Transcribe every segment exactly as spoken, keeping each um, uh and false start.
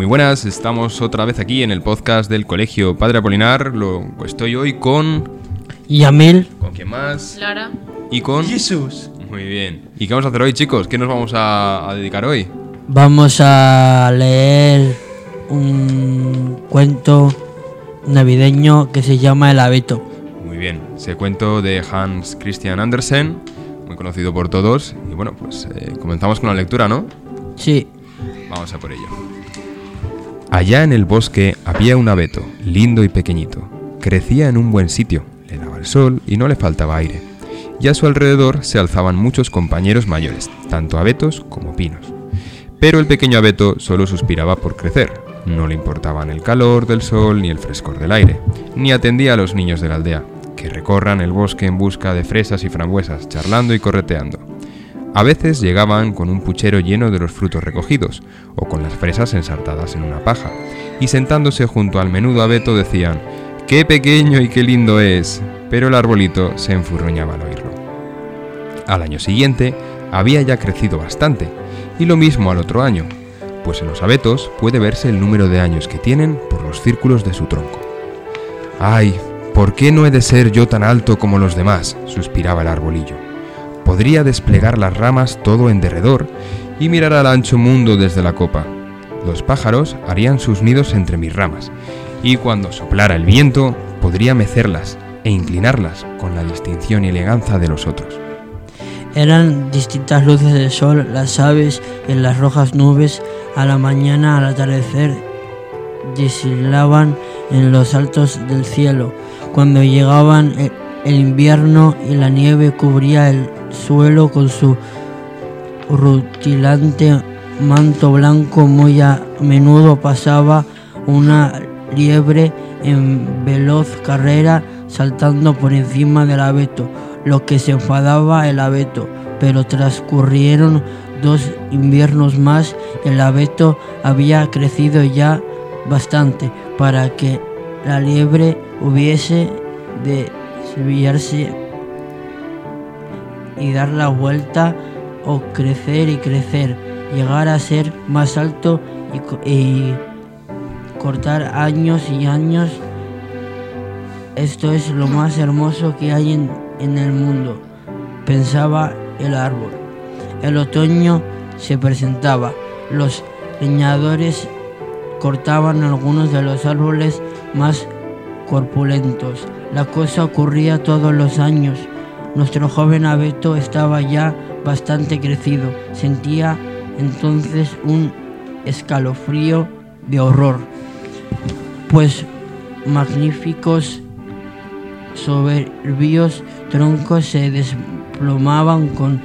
buenas, estamos otra vez aquí en el podcast del Colegio Padre Apolinar. Lo, estoy hoy con... Yamil. ¿Con quién más? Lara. Y con... Jesús. Muy bien. ¿Y qué vamos a hacer hoy, chicos? ¿Qué nos vamos a, a dedicar hoy? Vamos a leer un cuento navideño que se llama El abeto. Muy bien. Ese cuento de Hans Christian Andersen, muy conocido por todos. Y bueno, pues eh, comenzamos con la lectura, ¿no? Sí. Vamos a por ello. Allá en el bosque había un abeto, lindo y pequeñito. Crecía en un buen sitio, le daba el sol y no le faltaba aire. Y a su alrededor se alzaban muchos compañeros mayores, tanto abetos como pinos. Pero el pequeño abeto solo suspiraba por crecer. No le importaban el calor del sol ni el frescor del aire, ni atendía a los niños de la aldea, que recorran el bosque en busca de fresas y frambuesas, charlando y correteando. A veces llegaban con un puchero lleno de los frutos recogidos, o con las fresas ensartadas en una paja, y sentándose junto al menudo abeto decían: ¡qué pequeño y qué lindo es! Pero el arbolito se enfurruñaba al oírlo. Al año siguiente había ya crecido bastante, y lo mismo al otro año, pues en los abetos puede verse el número de años que tienen por los círculos de su tronco. ¡Ay! ¿Por qué no he de ser yo tan alto como los demás?, suspiraba el arbolillo. Podría desplegar las ramas todo en derredor y mirar al ancho mundo desde la copa. Los pájaros harían sus nidos entre mis ramas, y cuando soplara el viento podría mecerlas e inclinarlas con la distinción y elegancia de los otros. Eran distintas luces del sol, las aves en las rojas nubes, a la mañana, al atardecer, deshilaban en los altos del cielo. Cuando llegaban el, el invierno y la nieve cubría el suelo con su rutilante manto blanco, muy a menudo pasaba una liebre en veloz carrera saltando por encima del abeto, lo que se enfadaba el abeto, pero transcurrieron dos inviernos más y el abeto había crecido ya bastante para que la liebre hubiese de desviarse y dar la vuelta o crecer y crecer, llegar a ser más alto y, y cortar años y años. Esto es lo más hermoso que hay en, en el mundo, pensaba el árbol. El otoño se presentaba. Los leñadores cortaban algunos de los árboles más corpulentos. La cosa ocurría todos los años. Nuestro joven abeto estaba ya bastante crecido. Sentía entonces un escalofrío de horror, pues magníficos soberbios troncos se desplomaban con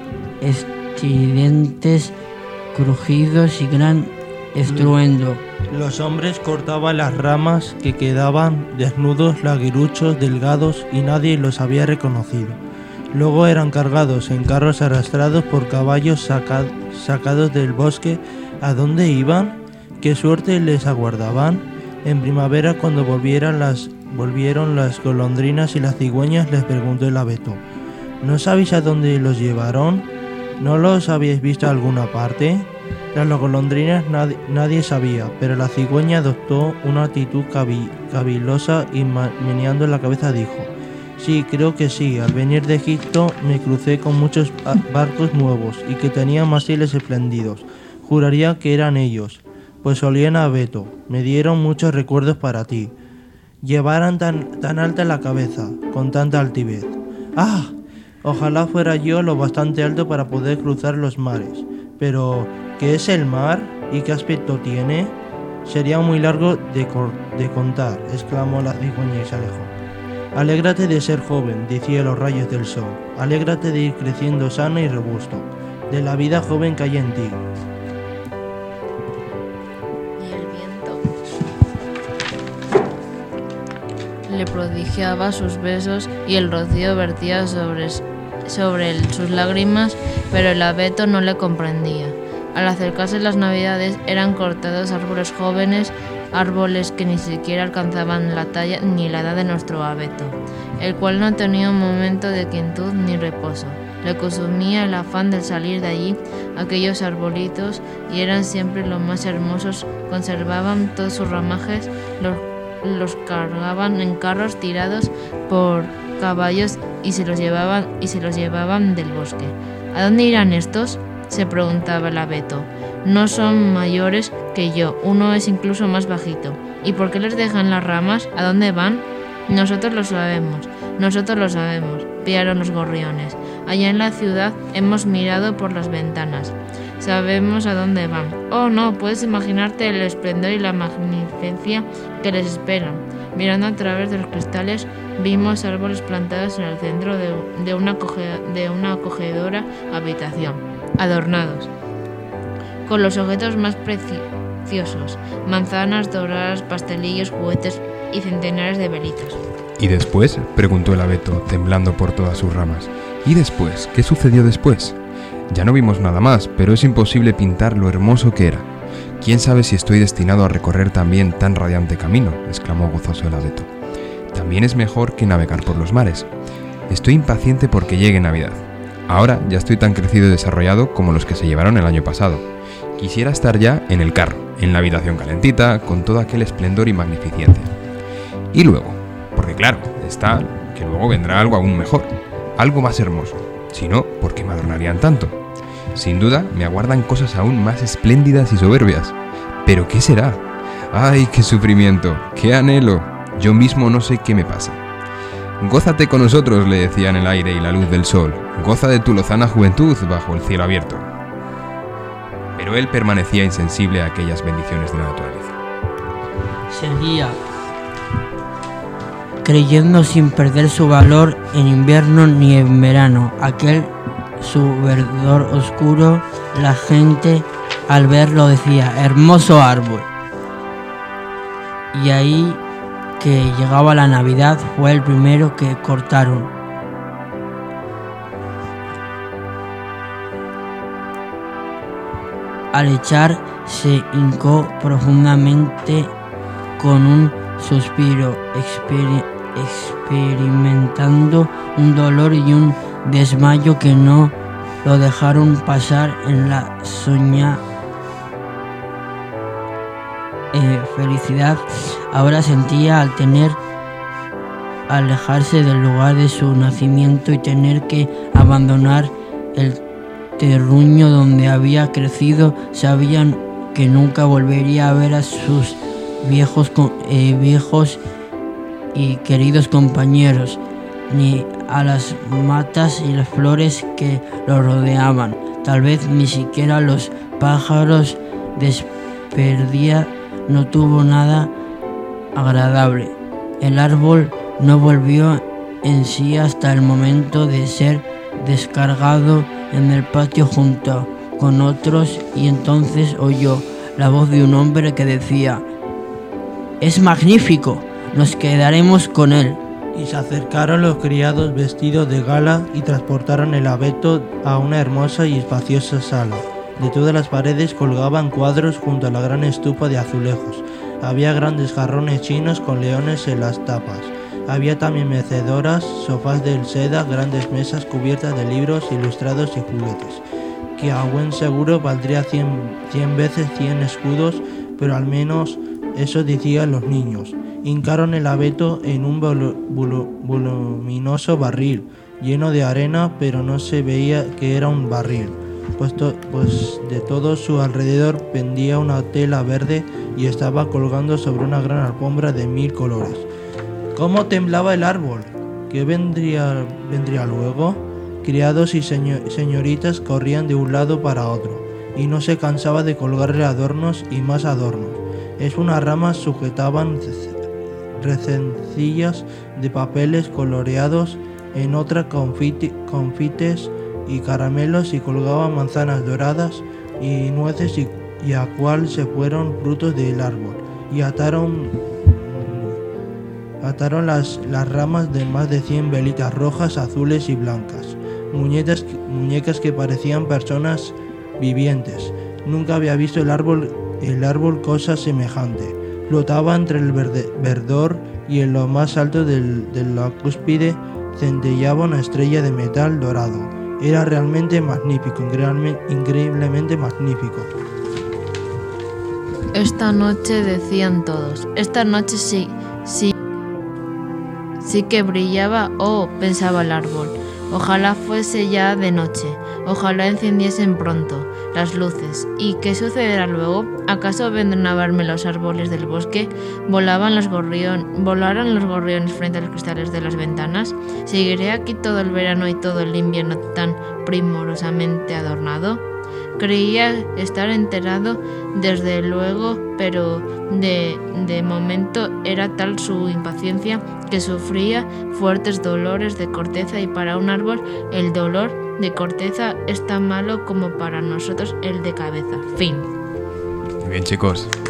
estridentes crujidos y gran estruendo. Los hombres cortaban las ramas que quedaban desnudos, laguiruchos, delgados, y nadie los había reconocido. Luego eran cargados en carros arrastrados por caballos saca- sacados del bosque. ¿A dónde iban? ¿Qué suerte les aguardaban? En primavera, cuando volvieran las, volvieron las golondrinas y las cigüeñas, les preguntó el abeto: ¿no sabéis a dónde los llevaron? ¿No los habéis visto a alguna parte? Las golondrinas nadie, nadie sabía, pero la cigüeña adoptó una actitud cavi, cavilosa y meneando la cabeza dijo: sí, creo que sí. Al venir de Egipto me crucé con muchos barcos nuevos y que tenían mástiles espléndidos. Juraría que eran ellos, pues olían a abeto. Me dieron muchos recuerdos para ti. Llevaran tan, tan alta la cabeza, con tanta altivez. ¡Ah! Ojalá fuera yo lo bastante alto para poder cruzar los mares. Pero, ¿qué es el mar y qué aspecto tiene? Sería muy largo de, cor- de contar, exclamó la cigüeña y se alejó. Alégrate de ser joven, decía los rayos del sol. Alégrate de ir creciendo sano y robusto, de la vida joven que hay en ti. Y el viento le prodigiaba sus besos y el rocío vertía sobre, sobre él sus lágrimas, pero el abeto no le comprendía. Al acercarse las navidades eran cortados árboles jóvenes árboles que ni siquiera alcanzaban la talla ni la edad de nuestro abeto, el cual no tenía un momento de quietud ni reposo. Le consumía el afán de salir de allí. Aquellos arbolitos, y eran siempre los más hermosos, conservaban todos sus ramajes, los, los cargaban en carros tirados por caballos y se los llevaban y se los llevaban del bosque. ¿A dónde irán estos?, se preguntaba el abeto. No son mayores que yo, uno es incluso más bajito. ¿Y por qué les dejan las ramas? ¿A dónde van? Nosotros lo sabemos, nosotros lo sabemos, piaron los gorriones. Allá en la ciudad hemos mirado por las ventanas. Sabemos a dónde van. Oh, no, puedes imaginarte el esplendor y la magnificencia que les esperan. Mirando a través de los cristales, vimos árboles plantados en el centro de, de, una, acoge, de una acogedora habitación, adornados con los objetos más preciosos, manzanas doradas, pastelillos, juguetes y centenares de velitas. ¿Y después?, preguntó el abeto, temblando por todas sus ramas. ¿Y después? ¿Qué sucedió después? Ya no vimos nada más, pero es imposible pintar lo hermoso que era. ¿Quién sabe si estoy destinado a recorrer también tan radiante camino?, exclamó gozoso el abeto. También es mejor que navegar por los mares. Estoy impaciente porque llegue Navidad. Ahora ya estoy tan crecido y desarrollado como los que se llevaron el año pasado. Quisiera estar ya en el carro, en la habitación calentita, con todo aquel esplendor y magnificencia. Y luego, porque claro, está que luego vendrá algo aún mejor, algo más hermoso. Si no, ¿por qué me adornarían tanto? Sin duda, me aguardan cosas aún más espléndidas y soberbias. ¿Pero qué será? ¡Ay, qué sufrimiento! ¡Qué anhelo! Yo mismo no sé qué me pasa. Gózate con nosotros, le decían el aire y la luz del sol. Goza de tu lozana juventud bajo el cielo abierto. Pero él permanecía insensible a aquellas bendiciones de la naturaleza. Seguía creyendo sin perder su valor en invierno ni en verano, aquel su verdor oscuro. La gente al verlo decía: hermoso árbol. Y ahí que llegaba la Navidad fue el primero que cortaron. Al echar se hincó profundamente con un suspiro, exper- experimentando un dolor y un desmayo que no lo dejaron pasar en la soñada eh, felicidad. Ahora sentía al tener alejarse del lugar de su nacimiento y tener que abandonar el terruño donde había crecido. Sabían que nunca volvería a ver a sus viejos, eh, viejos y queridos compañeros, ni a las matas y las flores que lo rodeaban. Tal vez ni siquiera los pájaros desperdía. No tuvo nada agradable. El árbol no volvió en sí hasta el momento de ser descargado en el patio junto con otros, y entonces oyó la voz de un hombre que decía: «Es magnífico, nos quedaremos con él». Y se acercaron los criados vestidos de gala y transportaron el abeto a una hermosa y espaciosa sala. De todas las paredes colgaban cuadros junto a la gran estufa de azulejos. Había grandes jarrones chinos con leones en las tapas. Había también mecedoras, sofás de seda, grandes mesas cubiertas de libros ilustrados y juguetes, que a buen seguro valdría cien, cien veces cien escudos, pero al menos eso decían los niños. Hincaron el abeto en un volu, volu, voluminoso barril, lleno de arena, pero no se veía que era un barril, pues, to, pues de todo su alrededor pendía una tela verde y estaba colgando sobre una gran alfombra de mil colores. ¿Cómo temblaba el árbol? ¿Qué vendría, vendría luego? Criados y señor, señoritas corrían de un lado para otro, y no se cansaba de colgarle adornos y más adornos. Es unas ramas sujetaban recencillas de papeles coloreados, en otras confiti, confites y caramelos, y colgaban manzanas doradas y nueces, y, y a cual se fueron frutos del árbol, y ataron Ataron las, las ramas de más de cien velitas rojas, azules y blancas, muñecas, muñecas que parecían personas vivientes. Nunca había visto el árbol, el árbol cosa semejante. Flotaba entre el verde, verdor y en lo más alto del, de la cúspide centellaba una estrella de metal dorado. Era realmente magnífico, increíblemente magnífico. Esta noche, decían todos, esta noche sí, sí, sí que brillaba. Oh, pensaba el árbol, ojalá fuese ya de noche, ojalá encendiesen pronto las luces. ¿Y qué sucederá luego? ¿Acaso vendrán a verme los árboles del bosque? ¿Volaban los gorrión, ¿Volarán los gorriones frente a los cristales de las ventanas? ¿Seguiré aquí todo el verano y todo el invierno tan primorosamente adornado? Creía estar enterado, desde luego, pero de, de momento era tal su impaciencia que sufría fuertes dolores de corteza, y para un árbol el dolor de corteza es tan malo como para nosotros el de cabeza. Fin. Muy bien, chicos.